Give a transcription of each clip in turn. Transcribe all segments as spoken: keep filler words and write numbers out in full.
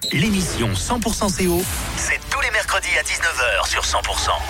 L'émission cent pour cent C O, c'est tous les mercredis à dix-neuf heures sur cent pour cent.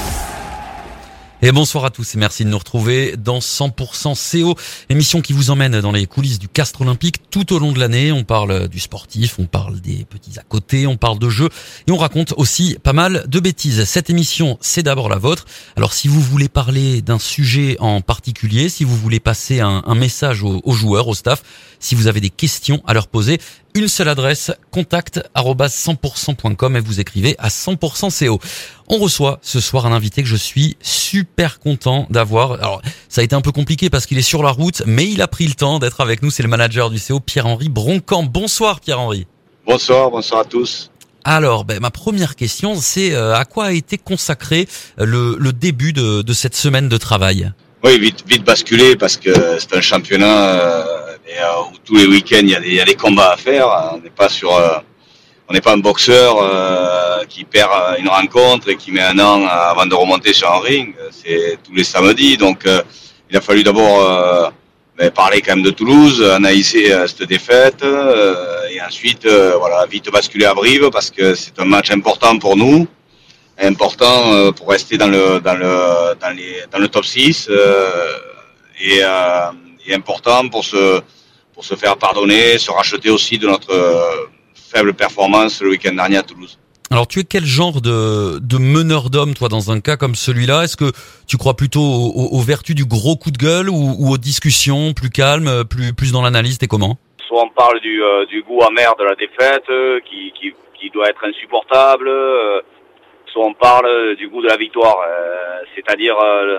Et bonsoir à tous et merci de nous retrouver dans cent pour cent C O, émission qui vous emmène dans les coulisses du Castres Olympique tout au long de l'année. On parle du sportif, on parle des petits à côté, on parle de jeux et on raconte aussi pas mal de bêtises. Cette émission, c'est d'abord la vôtre. Alors si vous voulez parler d'un sujet en particulier, si vous voulez passer un, un message aux, aux joueurs, au staff, si vous avez des questions à leur poser, une seule adresse, contact arobase cent pour cent point com et vous écrivez à cent pour cent C O. On reçoit ce soir un invité que je suis super content d'avoir. Alors, ça a été un peu compliqué parce qu'il est sur la route, mais il a pris le temps d'être avec nous. C'est le manager du C O, Pierre-Henri Broncan. Bonsoir Pierre-Henri. Bonsoir, bonsoir à tous. Alors, ben, ma première question, c'est euh, à quoi a été consacré le, le début de, de cette semaine de travail ? Oui, vite, vite basculé parce que c'est un championnat euh, et, euh, où tous les week-ends il y a des, il y a des combats à faire. On n'est pas sur, euh, on n'est pas un boxeur euh, qui perd une rencontre et qui met un an avant de remonter sur un ring. C'est tous les samedis, donc euh, il a fallu d'abord euh, ben, parler quand même de Toulouse, analyser euh, cette défaite euh, et ensuite euh, voilà vite basculer à Brive parce que c'est un match important pour nous. Important euh, pour rester dans le dans le dans les dans le top six euh, et, euh, et important pour se pour se faire pardonner, se racheter aussi de notre euh, faible performance le week-end dernier à Toulouse. Alors tu es quel genre de de meneur d'homme toi dans un cas comme celui-là ? Est-ce que tu crois plutôt aux, aux vertus du gros coup de gueule ou, ou aux discussions plus calmes, plus plus dans l'analyse ? T'es comment ? Soit on parle du euh, du goût amer de la défaite euh, qui qui qui doit être insupportable. Euh, Soit on parle du goût de la victoire, euh, c'est-à-dire euh,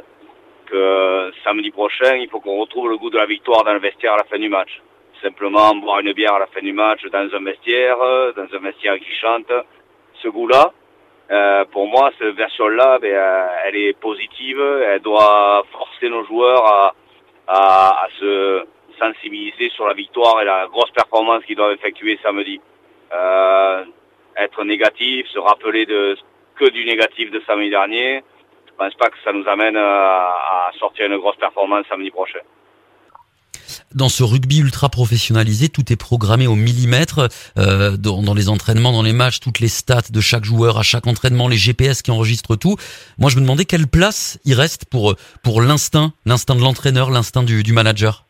que samedi prochain, il faut qu'on retrouve le goût de la victoire dans le vestiaire à la fin du match. Simplement boire une bière à la fin du match dans un vestiaire, dans un vestiaire qui chante. Ce goût-là, euh, pour moi, cette version-là, ben, euh, elle est positive. Elle doit forcer nos joueurs à, à, à se sensibiliser sur la victoire et la grosse performance qu'ils doivent effectuer samedi. Euh, être négatif, se rappeler de que du négatif de samedi dernier, je pense pas que ça nous amène à, à sortir une grosse performance samedi prochain. Dans ce rugby ultra professionnalisé, tout est programmé au millimètre, euh, dans, dans les entraînements, dans les matchs, toutes les stats de chaque joueur à chaque entraînement, les G P S qui enregistrent tout. Moi, je me demandais quelle place il reste pour pour l'instinct, l'instinct de l'entraîneur, l'instinct du, du manager.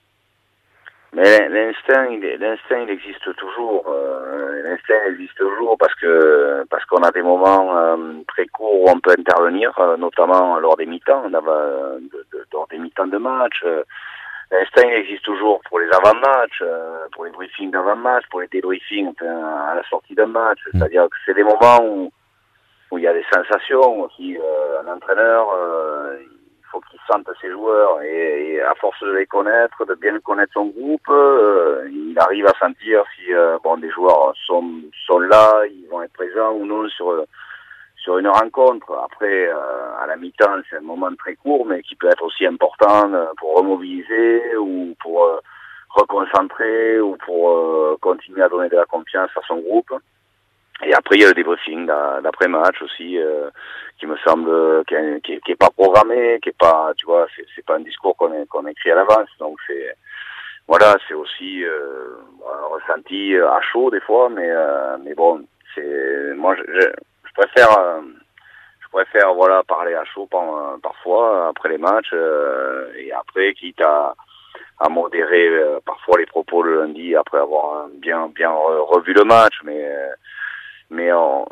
Mais l'instinct, il, l'instinct, il existe toujours. Euh, l'instinct existe toujours parce que parce qu'on a des moments euh, très courts où on peut intervenir, euh, notamment lors des mi-temps, de, de, lors des mi-temps de match. Euh, l'instinct, il existe toujours pour les avant-matchs, euh, pour les briefings d'avant-match, pour les débriefings enfin, à la sortie d'un match. Mmh. C'est-à-dire que c'est des moments où où il y a des sensations aussi. Euh, un entraîneur. Euh, Il faut qu'il sente ses joueurs et, et à force de les connaître, de bien connaître son groupe, euh, il arrive à sentir si euh, bon des joueurs sont sont là, ils vont être présents ou non sur sur une rencontre. Après, euh, à la mi-temps, c'est un moment très court, mais qui peut être aussi important pour remobiliser ou pour euh, reconcentrer ou pour euh, continuer à donner de la confiance à son groupe. Et après, il y a le débriefing d'après-match aussi, euh, qui me semble qui est, qui est, qui est pas programmé, qui est pas, tu vois, c'est, c'est pas un discours qu'on, est, qu'on écrit à l'avance. Donc c'est, voilà, c'est aussi euh, un ressenti à chaud des fois, mais euh, mais bon, c'est, moi je, je, je préfère, euh, je préfère voilà parler à chaud par, parfois après les matchs euh, et après quitte à à modérer euh, parfois les propos le lundi après avoir bien bien revu le match, mais euh, Mais on,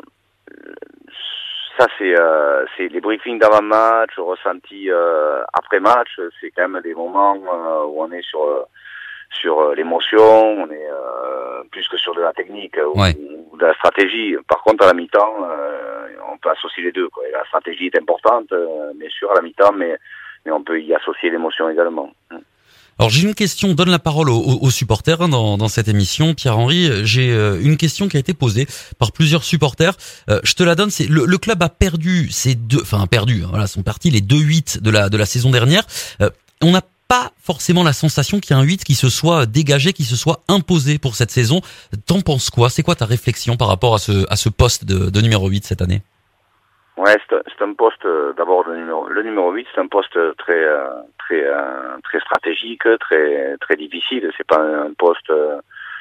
ça, c'est, euh, c'est les briefings d'avant-match, ressenti euh, après-match. C'est quand même des moments euh, où on est sur sur l'émotion, on est euh, plus que sur de la technique ouais. ou, ou de la stratégie. Par contre, à la mi-temps, euh, on peut associer les deux, quoi. Et la stratégie est importante, euh, bien sûr, à la mi-temps, mais mais on peut y associer l'émotion également. Alors j'ai une question, donne la parole aux, aux, aux supporters hein, dans, dans cette émission. Pierre-Henri, j'ai euh, une question qui a été posée par plusieurs supporters. Euh, je te la donne, c'est le, le club a perdu ses deux, enfin perdu, hein, voilà, sont partis les deux huit de la de la saison dernière. Euh, on n'a pas forcément la sensation qu'il y a un huit qui se soit dégagé, qui se soit imposé pour cette saison. T'en penses quoi ? C'est quoi ta réflexion par rapport à ce à ce poste de, de numéro huit cette année ? Ouais, c'est, c'est un poste euh, d'abord le numéro le numéro huit, c'est un poste très euh, très euh, très stratégique, très très difficile. C'est pas un poste. Euh,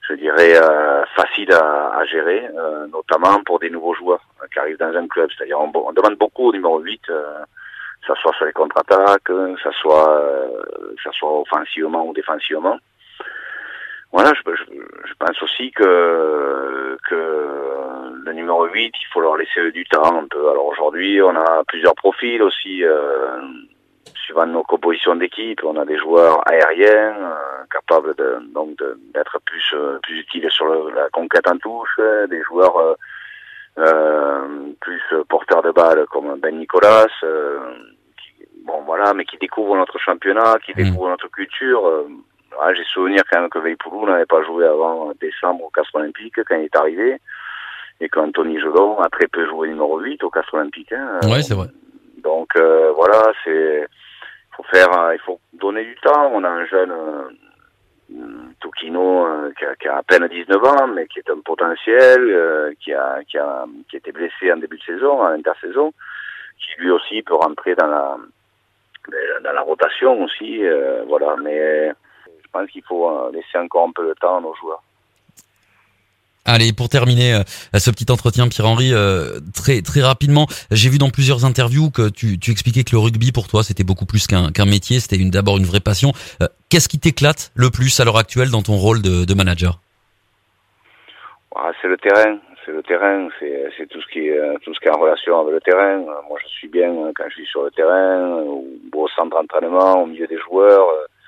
je dirais, euh, facile à, à gérer, euh, notamment pour des nouveaux joueurs euh, qui arrivent dans un club. C'est-à-dire, on, on demande beaucoup au numéro huit, euh, que ça soit sur les contre-attaques, que ça soit, euh, que ça soit offensivement ou défensivement. Voilà, je, je, je pense aussi que que le numéro huit, il faut leur laisser du temps un peu. Alors aujourd'hui, on a plusieurs profils aussi, euh, suivant nos compositions d'équipe. On a des joueurs aériens euh, capables de, donc de, d'être plus euh, plus utiles sur le, la conquête en touche, euh, des joueurs euh, euh, plus porteurs de balles comme Ben Nicolas, euh, qui, bon voilà, mais qui découvrent notre championnat, qui découvrent mmh. notre culture. Euh, Ouais, j'ai souvenir quand même que Veipoulou n'avait pas joué avant décembre au Castres Olympique quand il est arrivé, et qu'Anthony Gelon a très peu joué numéro huit au Castres Olympique. Hein. Ouais, c'est vrai. Donc euh, voilà, c'est faut faire, il faut donner du temps. On a un jeune euh, Toukino euh, qui, a, qui a à peine dix-neuf ans, mais qui est un potentiel, euh, qui a qui a qui a été blessé en début de saison, en intersaison, qui lui aussi peut rentrer dans la dans la rotation aussi. Euh, voilà, mais je pense qu'il faut laisser encore un peu de temps à nos joueurs. Allez, pour terminer euh, ce petit entretien, Pierre-Henri, euh, très très rapidement, j'ai vu dans plusieurs interviews que tu, tu expliquais que le rugby pour toi c'était beaucoup plus qu'un, qu'un métier, c'était une, d'abord une vraie passion. Euh, qu'est-ce qui t'éclate le plus à l'heure actuelle dans ton rôle de, de manager ? Ouais, c'est le terrain, c'est le terrain, c'est, c'est tout ce qui est tout ce qui est en relation avec le terrain. Moi, je suis bien quand je suis sur le terrain, ou au centre d'entraînement, au milieu des joueurs.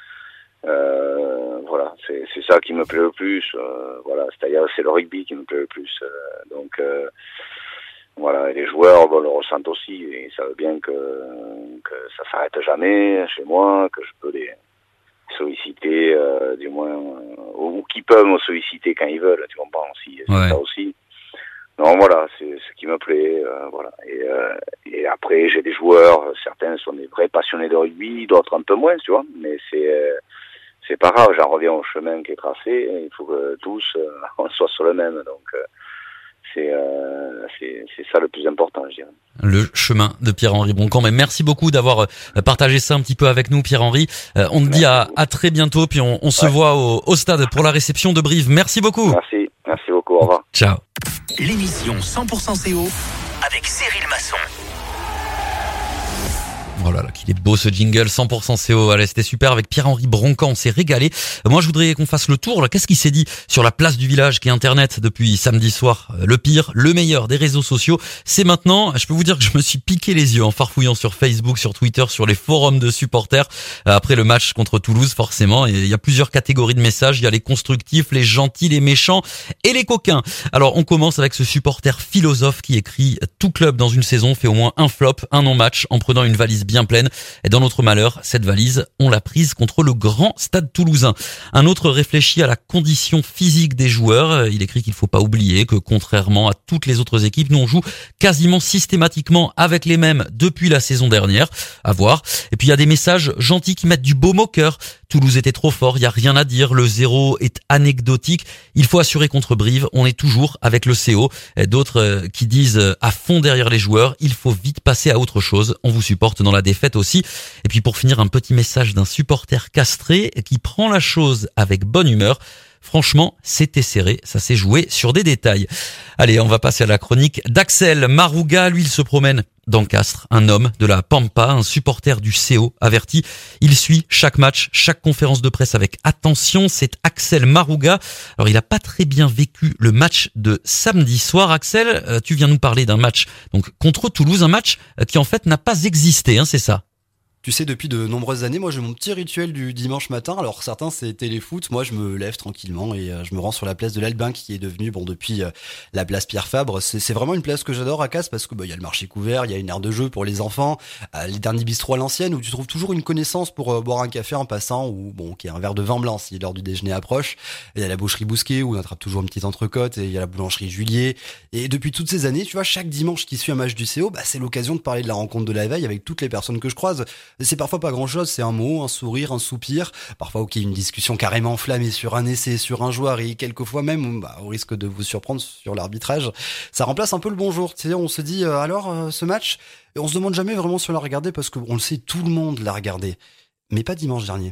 Euh, voilà, c'est, c'est ça qui me plaît le plus. Euh, voilà, c'est-à-dire c'est le rugby qui me plaît le plus. Euh, donc euh, voilà, et les joueurs bon, le ressentent aussi. Et ils savent bien que que ça s'arrête jamais chez moi, que je peux les solliciter, euh, du moins, euh, ou qui peuvent me solliciter quand ils veulent. Tu comprends aussi, c'est ouais. ça aussi. Non, voilà, c'est ce qui me plaît. Euh, voilà. Et, euh, et après, j'ai des joueurs. Certains sont des vrais passionnés de rugby, d'autres un peu moins, tu vois. Mais c'est euh, c'est pas grave, j'en reviens au chemin qui est tracé, il faut que tous euh, on soit sur le même, donc euh, c'est, euh, c'est c'est ça le plus important, je dirais. Le chemin de Pierre-Henri Broncan. Mais merci beaucoup d'avoir partagé ça un petit peu avec nous, Pierre-Henri. Euh, on te dit à, à très bientôt, puis on, on se ouais. voit au, au stade pour la réception de Brive. Merci beaucoup. Merci, merci beaucoup, au revoir. Ciao. L'émission cent pour cent C O avec Cyril Masson. Oh là là, qu'il est beau ce jingle, cent pour cent C O. Allez, c'était super avec Pierre-Henri Broncan, on s'est régalé. Moi, je voudrais qu'on fasse le tour, là. Qu'est-ce qui s'est dit sur la place du village qui est Internet depuis samedi soir? Le pire, le meilleur des réseaux sociaux, c'est maintenant. Je peux vous dire que je me suis piqué les yeux en farfouillant sur Facebook, sur Twitter, sur les forums de supporters après le match contre Toulouse, forcément. Et il y a plusieurs catégories de messages. Il y a les constructifs, les gentils, les méchants et les coquins. Alors, on commence avec ce supporter philosophe qui écrit « Tout club dans une saison fait au moins un flop, un non-match en prenant une valise bien pleine. Et dans notre malheur, cette valise, on l'a prise contre le grand stade toulousain. » Un autre réfléchit à la condition physique des joueurs. Il écrit qu'il faut pas oublier que contrairement à toutes les autres équipes, nous on joue quasiment systématiquement avec les mêmes depuis la saison dernière. À voir. Et puis il y a des messages gentils qui mettent du baume au cœur. Toulouse était trop fort, il y a rien à dire. Le zéro est anecdotique. Il faut assurer contre Brive. On est toujours avec le C O. Et d'autres qui disent à fond derrière les joueurs, il faut vite passer à autre chose. On vous supporte dans la défaite aussi. Et puis pour finir, un petit message d'un supporter castré qui prend la chose avec bonne humeur. Franchement, c'était serré, ça s'est joué sur des détails. Allez, on va passer à la chronique d'Axel Marouga. Lui, il se promène dans Castres, un homme de la Pampa, un supporter du C O averti. Il suit chaque match, chaque conférence de presse avec attention. C'est Axel Marouga. Alors, il a pas très bien vécu le match de samedi soir. Axel, euh, tu viens nous parler d'un match donc contre Toulouse, un match qui en fait n'a pas existé, hein, c'est ça? Tu sais, depuis de nombreuses années, moi j'ai mon petit rituel du dimanche matin. Alors certains c'est téléfoot, moi je me lève tranquillement et euh, je me rends sur la place de l'Albin qui est devenue, bon depuis euh, la place Pierre Fabre. C'est, c'est vraiment une place que j'adore à Castres parce que bah il y a le marché couvert, il y a une aire de jeu pour les enfants, euh, les derniers bistrots à l'ancienne où tu trouves toujours une connaissance pour euh, boire un café en passant ou bon qui est un verre de vin blanc si l'heure du déjeuner approche. Il y a la boucherie Bousquet où on attrape toujours une petite entrecôte et il y a la boulangerie Julier. Et depuis toutes ces années, tu vois, chaque dimanche qui suit un match du C O, bah c'est l'occasion de parler de la rencontre de la veille avec toutes les personnes que je croise. C'est parfois pas grand chose, c'est un mot, un sourire, un soupir, parfois ok une discussion carrément enflammée sur un essai, sur un joueur et quelquefois même bah, au risque de vous surprendre sur l'arbitrage, ça remplace un peu le bonjour. Tu sais, on se dit euh, alors euh, ce match, et on se demande jamais vraiment si on l'a regardé parce qu'on le sait, tout le monde l'a regardé, mais pas dimanche dernier.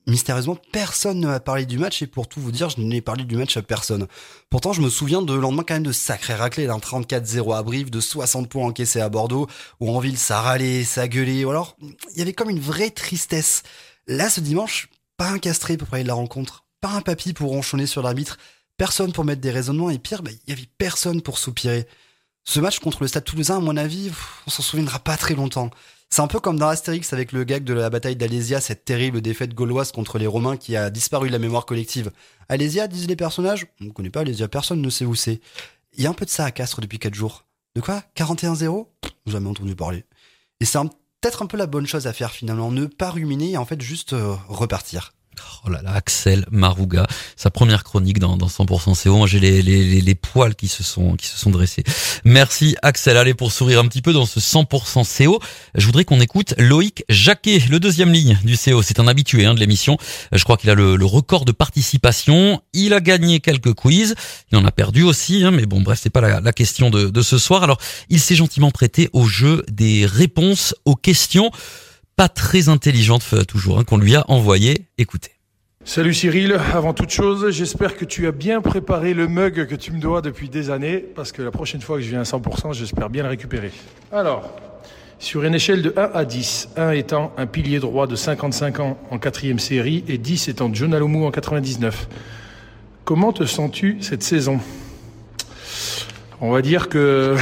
mystérieusement, personne ne m'a parlé du match, et pour tout vous dire, je n'ai parlé du match à personne. Pourtant, je me souviens de lendemain quand même de sacrés raclés, d'un trente-quatre zéro à Brive, de soixante points encaissés à Bordeaux, où en ville ça râlait, ça gueulait, ou alors il y avait comme une vraie tristesse. Là, ce dimanche, pas un castré pour parler de la rencontre, pas un papy pour ronchonner sur l'arbitre, personne pour mettre des raisonnements, et pire, bah, il y avait personne pour soupirer. Ce match contre le Stade Toulousain, à mon avis, pff, on s'en souviendra pas très longtemps. C'est un peu comme dans Astérix avec le gag de la bataille d'Alésia, cette terrible défaite gauloise contre les Romains qui a disparu de la mémoire collective. Alésia, disent les personnages, on ne connaît pas Alésia, personne ne sait où c'est. Il y a un peu de ça à Castres depuis quatre jours. De quoi ? quarante et un zéro ? Jamais entendu parler. Et c'est un, peut-être un peu la bonne chose à faire finalement, ne pas ruminer et en fait juste euh, repartir. Oh là là, Axel Marouga, sa première chronique dans, dans cent pour cent C O. Moi, j'ai les, les, les, les poils qui se sont, qui se sont dressés. Merci Axel. Allez, pour sourire un petit peu dans ce cent pour cent C O, je voudrais qu'on écoute Loïc Jacquet, le deuxième ligne du C O. C'est un habitué hein, de l'émission. Je crois qu'il a le, le record de participation. Il a gagné quelques quiz. Il en a perdu aussi, hein, mais bon, bref, c'est pas la, la question de, de ce soir. Alors, il s'est gentiment prêté au jeu des réponses aux questions pas très intelligente toujours hein, qu'on lui a envoyé. Écoutez. Salut Cyril, avant toute chose, j'espère que tu as bien préparé le mug que tu me dois depuis des années, parce que la prochaine fois que je viens à cent pour cent, j'espère bien le récupérer. Alors, sur une échelle de un à dix, un étant un pilier droit de cinquante-cinq ans en quatrième série et dix étant John Alomou en quatre-vingt-dix-neuf, comment te sens-tu cette saison ? On va dire que...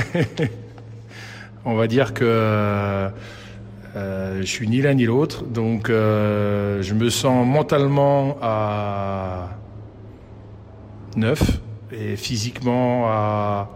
On va dire que... Euh, je suis ni l'un ni l'autre, donc euh, je me sens mentalement à neuf et physiquement à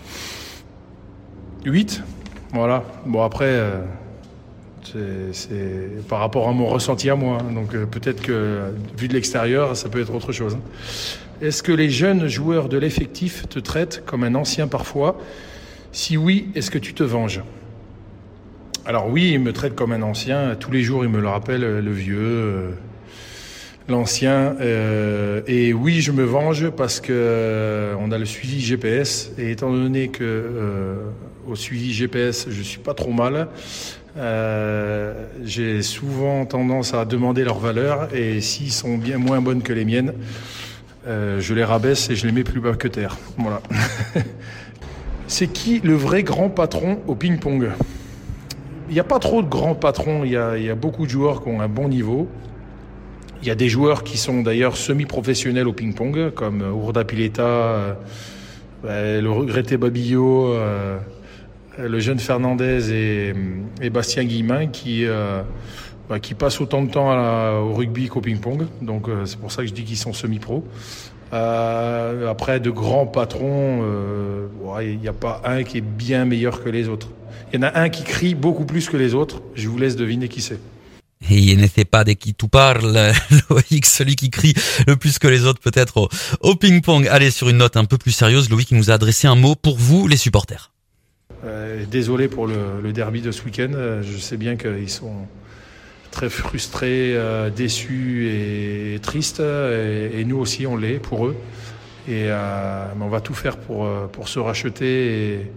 huit. Voilà. Bon après, euh, c'est, c'est par rapport à mon ressenti à moi, donc euh, peut-être que vu de l'extérieur, ça peut être autre chose. Est-ce que les jeunes joueurs de l'effectif te traitent comme un ancien parfois ? Si oui, est-ce que tu te venges ? Alors oui, il me traite comme un ancien. Tous les jours, il me le rappelle, le vieux, euh, l'ancien. Euh, et oui, je me venge parce que euh, on a le suivi G P S. Et étant donné que euh, au suivi G P S, je suis pas trop mal, euh, j'ai souvent tendance à demander leur valeur. Et s'ils sont bien moins bonnes que les miennes, euh, je les rabaisse et je les mets plus bas que terre. Voilà. C'est qui le vrai grand patron au ping-pong ? Il n'y a pas trop de grands patrons, il y a, il y a beaucoup de joueurs qui ont un bon niveau. Il y a des joueurs qui sont d'ailleurs semi-professionnels au ping-pong, comme Ourda Pileta, euh, le regretté Babillot, euh, le jeune Fernandez et, et Bastien Guillemin qui, euh, bah, qui passent autant de temps à la, au rugby qu'au ping-pong. Donc euh, c'est pour ça que je dis qu'ils sont semi-pro. Euh, après, de grands patrons, euh, ouais, il n'y a pas un qui est bien meilleur que les autres. Il y en a un qui crie beaucoup plus que les autres. Je vous laisse deviner qui c'est. Et il n'était pas de qui tu parles, Loïc, celui qui crie le plus que les autres peut-être au, au ping-pong. Allez, sur une note un peu plus sérieuse, Loïc nous a adressé un mot pour vous, les supporters. Euh, désolé pour le, le derby de ce week-end. Je sais bien qu'ils sont très frustrés, euh, déçus et, et tristes. Et, et nous aussi, on l'est pour eux. Et euh, on va tout faire pour, pour se racheter et...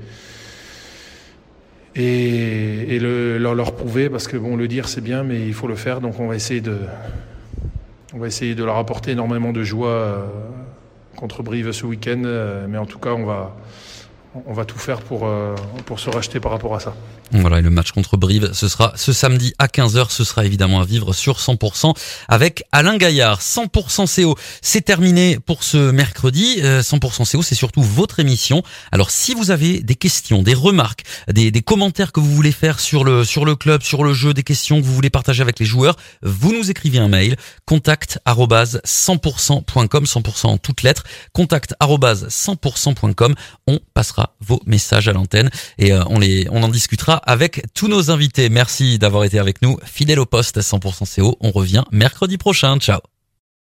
et, et le, leur, leur prouver, parce que bon, le dire c'est bien, mais il faut le faire, donc on va essayer de, on va essayer de leur apporter énormément de joie euh, contre Brive ce week-end, euh, mais en tout cas on va, on va tout faire pour, euh, pour se racheter par rapport à ça. Voilà, et le match contre Brive, ce sera ce samedi à quinze heures, ce sera évidemment à vivre sur cent pour cent avec Alain Gaillard. cent pour cent C O, c'est terminé pour ce mercredi. Euh, cent pour cent C O, c'est surtout votre émission. Alors si vous avez des questions, des remarques, des, des commentaires que vous voulez faire sur le sur le club, sur le jeu, des questions que vous voulez partager avec les joueurs, vous nous écrivez un mail, contact arobase cent pour cent point com, cent pour cent en toutes lettres, contact arobase cent pour cent point com. On passera vos messages à l'antenne et euh, on les on en discutera avec tous nos invités. Merci d'avoir été avec nous. Fidèle au poste cent pour cent C O. On revient mercredi prochain. Ciao.